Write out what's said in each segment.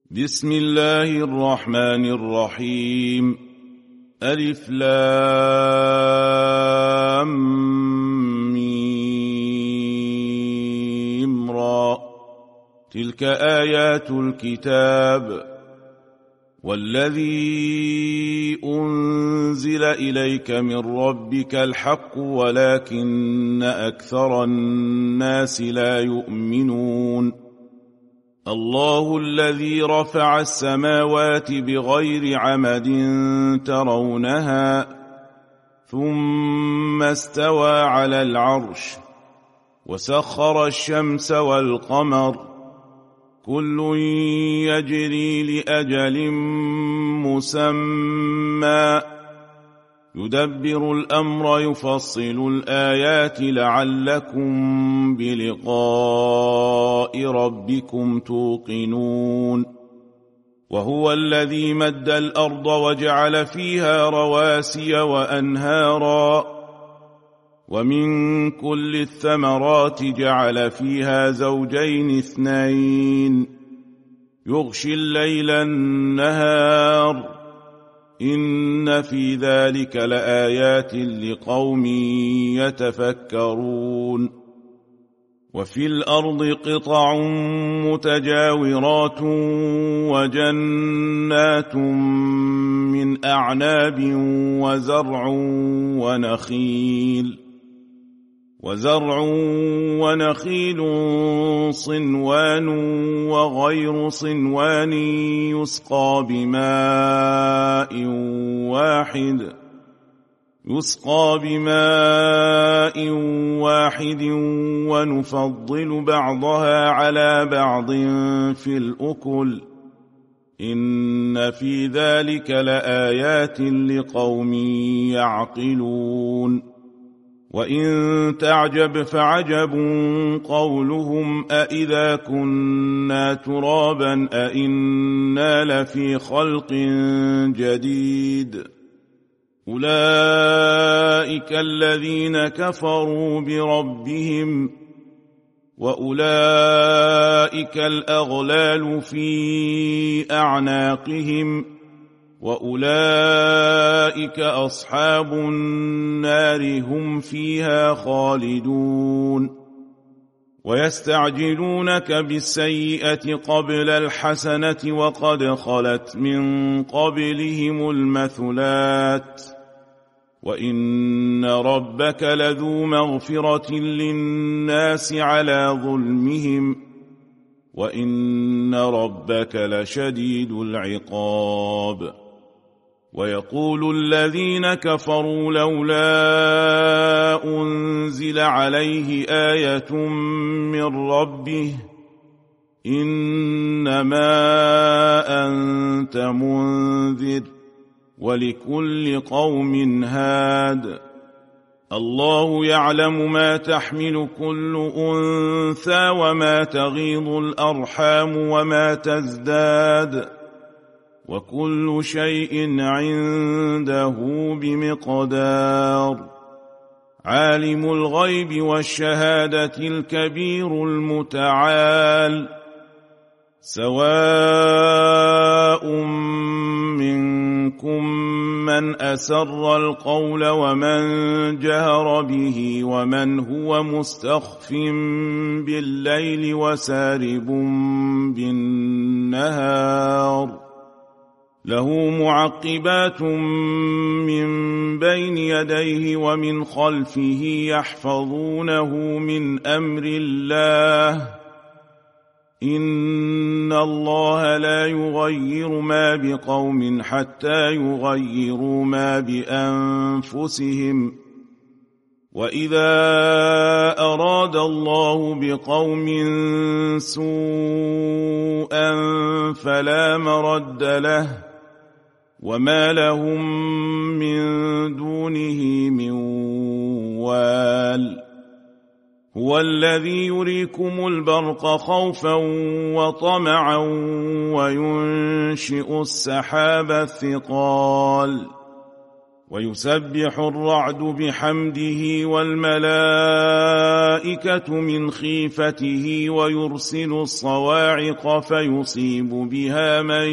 بسم الله الرحمن الرحيم. ألف لام ميم را. تلك آيات الكتاب والذي أنزل إليك من ربك الحق ولكن أكثر الناس لا يؤمنون. الله الذي رفع السماوات بغير عمد ترونها ثم استوى على العرش وسخر الشمس والقمر كل يجري لأجل مسمى يدبر الأمر يفصل الآيات لعلكم بلقاء ربكم توقنون. وهو الذي مد الأرض وجعل فيها رواسي وأنهارا ومن كل الثمرات جعل فيها زوجين اثنين يغشي الليل النهار إن في ذلك لآيات لقوم يتفكرون. وفي الأرض قطع متجاورات وجنات من أعناب وزرع ونخيل صنوان وغير صنوان يسقى بماء واحد ونفضل بعضها على بعض في الأكل إن في ذلك لآيات لقوم يعقلون. وإن تعجب فعجب قولهم أإذا كنا ترابا أإنا لفي خلق جديد أولئك الذين كفروا بربهم وأولئك الأغلال في أعناقهم وأولئك أصحاب النار هم فيها خالدون. ويستعجلونك بالسيئة قبل الحسنة وقد خلت من قبلهم المثلات وإن ربك لذو مغفرة للناس على ظلمهم وإن ربك لشديد العقاب. ويقول الذين كفروا لولا أنزل عليه آية من ربه إنما أنت منذر ولكل قوم هاد الله يعلم ما تحمل كل أنثى وما تغيض الأرحام وما تزداد وكل شيء عنده بمقدار. عالم الغيب والشهادة الكبير المتعال سواء منكم من أسر القول ومن جهر به ومن هو مستخف بالليل وسارب بالنهار له معقبات من بين يديه ومن خلفه يحفظونه من أمر الله إن الله لا يغير ما بقوم حتى يغيروا ما بأنفسهم وإذا أراد الله بقوم سوءا فلا مرد له وما لهم من دونه من وال. هو الذي يريكم البرق خوفا وطمعا وينشئ السحاب الثقال ويسبح الرعد بحمده والملائكة من خيفته ويرسل الصواعق فيصيب بها من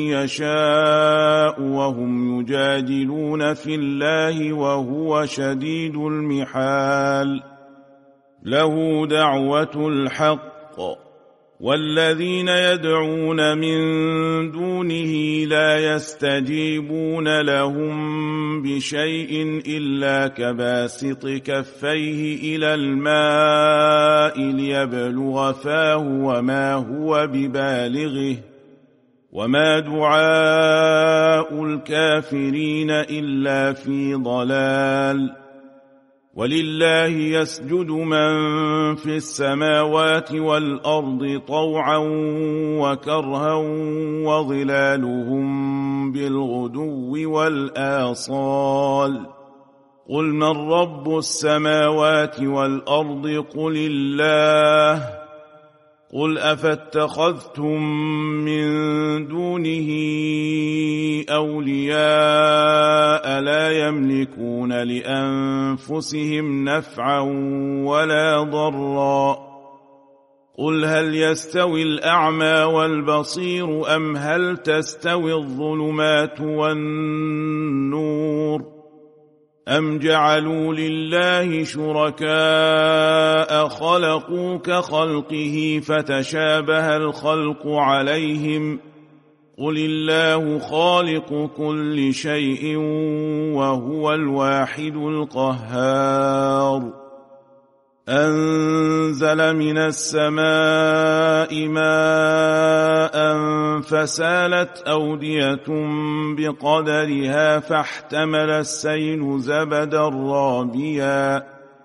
يشاء وهم يجادلون في الله وهو شديد المحال له دعوة الحق والذين يدعون من دونه لا يستجيبون لهم بشيء إلا كباسط كفيه إلى الماء ليبلغ فاه وما هو ببالغه وما دعاء الكافرين إلا في ضلال ولله يسجد من في السماوات والأرض طوعا وكرها وظلالهم بالغدو والآصال قل من رب السماوات والأرض قل الله قل أفاتخذتم من دونه أولياء لا يملكون لأنفسهم نفعا ولا ضرا قل هل يستوي الأعمى والبصير أم هل تستوي الظلمات والنور أم جعلوا لله شركاء خلقوا كخلقه فتشابه الخلق عليهم قل الله خالق كل شيء وهو الواحد القهار أنزل من السماء ماء فسالت أودية بقدرها فاحتمل السيل زبدا رابيا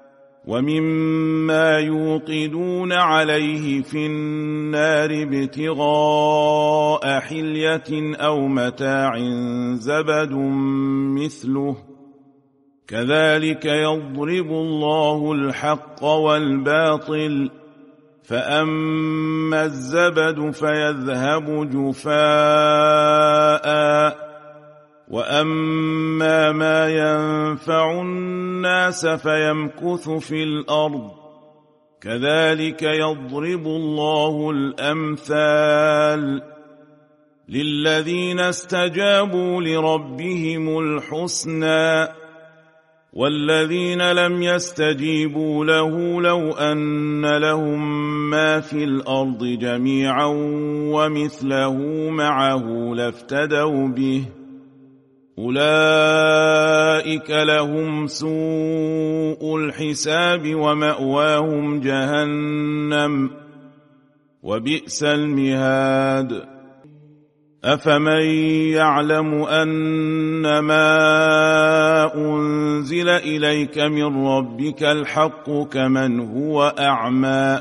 ومما يوقدون عليه في النار ابتغاء حلية أو متاع زبد مثله كذلك يضرب الله الحق والباطل فأما الزبد فيذهب جفاء وأما ما ينفع الناس فيمكث في الأرض كذلك يضرب الله الأمثال للذين استجابوا لربهم الحسنى والذين لم يستجيبوا له لو أن لهم ما في الأرض جميعا ومثله معه لافتدوا به أولئك لهم سوء الحساب ومأواهم جهنم وبئس المهاد أفمن يعلم أنما أنزل إليك من ربك الحق كمن هو أعمى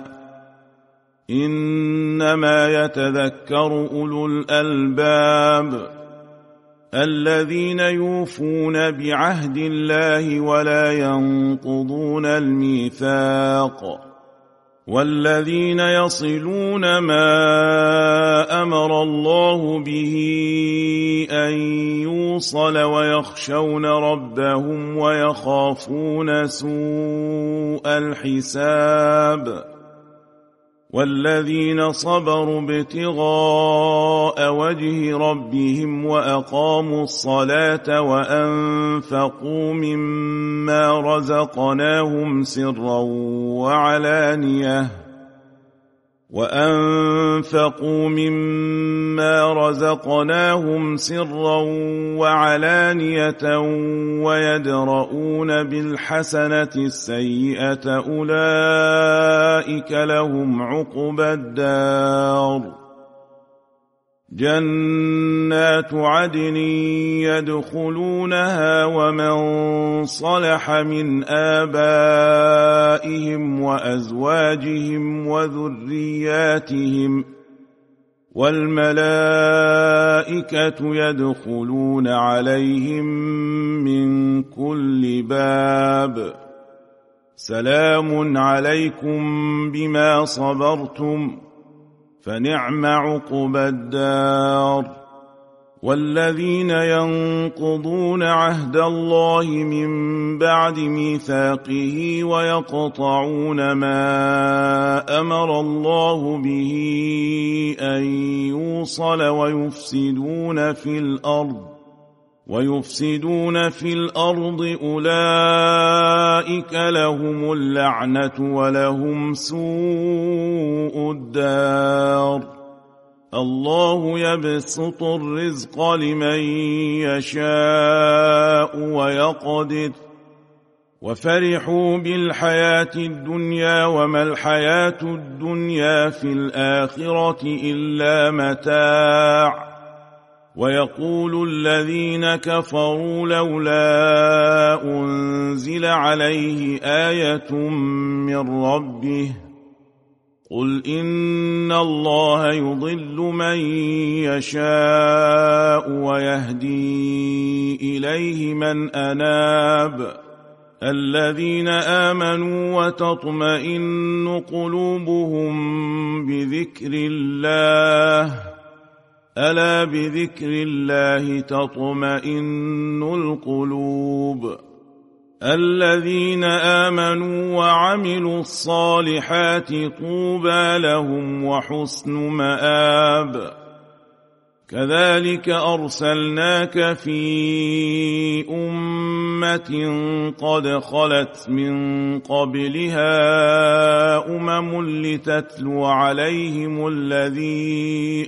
إنما يتذكر أولو الألباب الذين يوفون بعهد الله ولا ينقضون الميثاق والذين يصلون ما أمر الله به أن يوصل ويخشون ربهم ويخافون سوء الحساب والذين صبروا ابتغاء وجه ربهم وأقاموا الصلاة وأنفقوا مما رزقناهم سرا وعلانية ويدرؤون بالحسنة السيئة أولئك لهم عقبى الدار جنات عدن يدخلونها ومن صلح من آبائهم وأزواجهم وذرياتهم والملائكة يدخلون عليهم من كل باب سلام عليكم بما صبرتم فنعم عقبى الدار والذين ينقضون عهد الله من بعد ميثاقه ويقطعون ما أمر الله به أن يوصل ويفسدون في الأرض أولئك لهم اللعنة ولهم سوء الدار. الله يبسط الرزق لمن يشاء ويقدر وفرحوا بالحياة الدنيا وما الحياة الدنيا في الآخرة إلا متاع. ويقول الذين كفروا لولا أنزل عليه آية من ربه قل إن الله يضل من يشاء ويهدي إليه من أناب. الذين آمنوا وتطمئن قلوبهم بذكر الله ألا بذكر الله تطمئن القلوب. الذين آمنوا وعملوا الصالحات طوبى لهم وحسن مآب. كذلك أرسلناك في أمة قد خلت من قبلها لتتلو عليهم الذي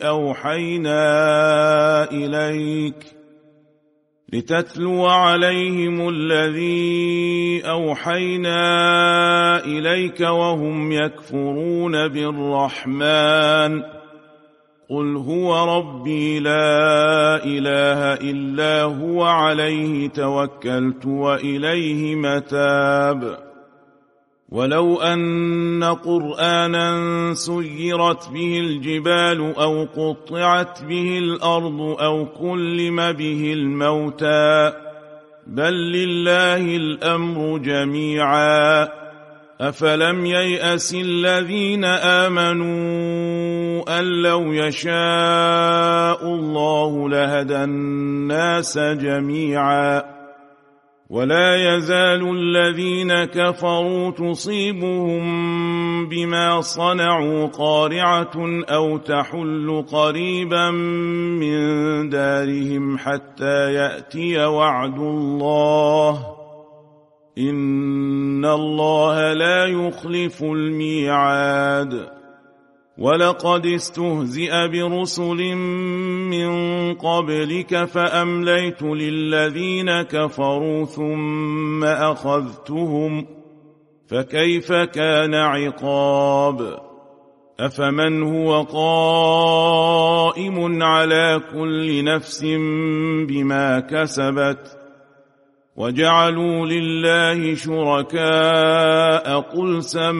أوحينا إليك وهم يكفرون بالرحمن قل هو ربي لا إله إلا هو عليه توكلت وإليه متاب. ولو أن قرآنا سيرت به الجبال أو قطعت به الأرض أو كلم به الموتى بل لله الأمر جميعا. أفلم ييأس الذين آمنوا أن لو يشاء الله لهدى الناس جميعا. ولا يزال الذين كفروا تصيبهم بما صنعوا قارعة أو تحل قريبا من دارهم حتى يأتي وعد الله إن الله لا يخلف الميعاد. ولقد استهزئ برسل من قبلك فأمليت للذين كفروا ثم أخذتهم فكيف كان عقاب. أفمن هو قائم على كل نفس بما كسبت وجعلوا لله شركاء قل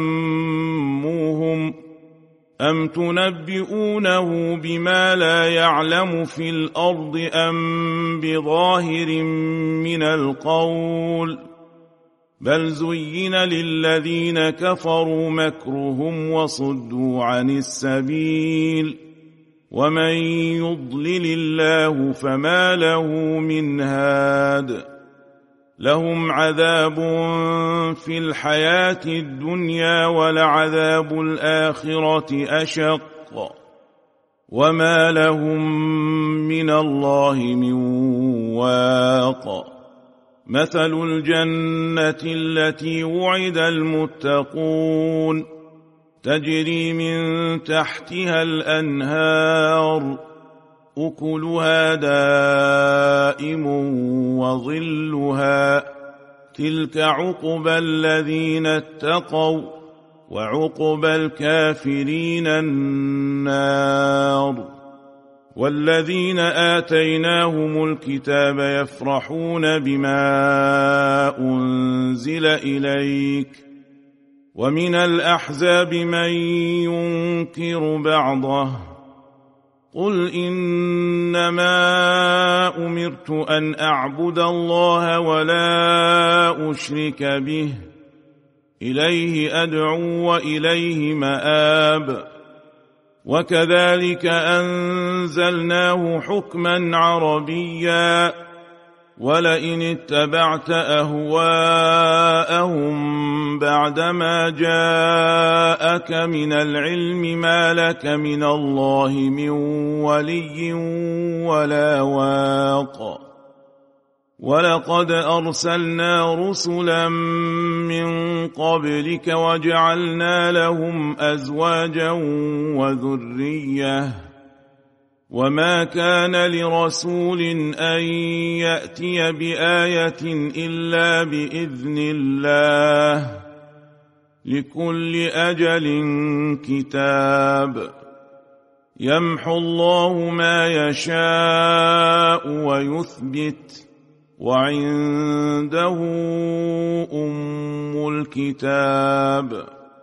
سموهم أم تنبئونه بما لا يعلم في الأرض أم بظاهر من القول بل زين للذين كفروا مكرهم وصدوا عن السبيل ومن يضلل الله فما له من هاد. لهم عذاب في الحياة الدنيا ولعذاب الآخرة أشق وما لهم من الله من واق. مثل الجنة التي وعد المتقون تجري من تحتها الأنهار أكلها دائم وظلها تلك عقبى الذين اتقوا وعقبى الكافرين النار. والذين آتيناهم الكتاب يفرحون بما أنزل إليك ومن الأحزاب من ينكر بعضه قل إنما أمرت أن أعبد الله ولا أشرك به إليه أدعو وإليه مآب. وكذلك أنزلناه حكما عربيا ولئن اتبعت أهواءهم بعدما جاءك من العلم ما لك من الله من ولي ولا واق ولقد أرسلنا رسلا من قبلك وجعلنا لهم أزواجا وذرية وما كان لرسول أن يأتي بآية إلا بإذن الله لكل أجل كتاب يمحو الله ما يشاء ويثبت وعنده أم الكتاب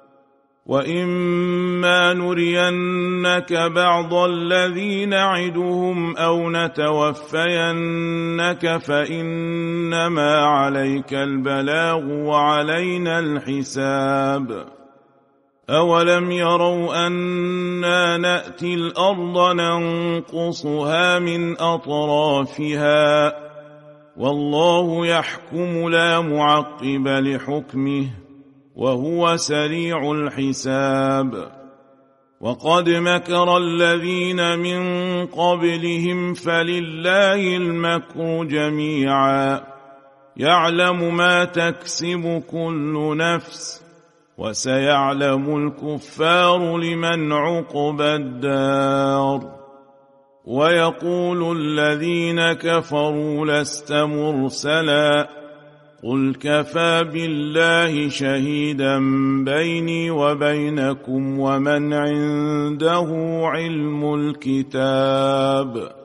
وإما نرينك بعض الذي نعدهم أو نتوفينك فإنما عليك البلاغ وعلينا الحساب أولم يروا أنا نأتي الأرض ننقصها من أطرافها والله يحكم لا معقب لحكمه وهو سريع الحساب وقد مكر الذين من قبلهم فلله المكر جميعا يعلم ما تكسب كل نفس وسيعلم الكفار لمن عقبى الدار ويقول الذين كفروا لست مرسلا قل كفى بالله شهيدا بيني وبينكم ومن عنده علم الكتاب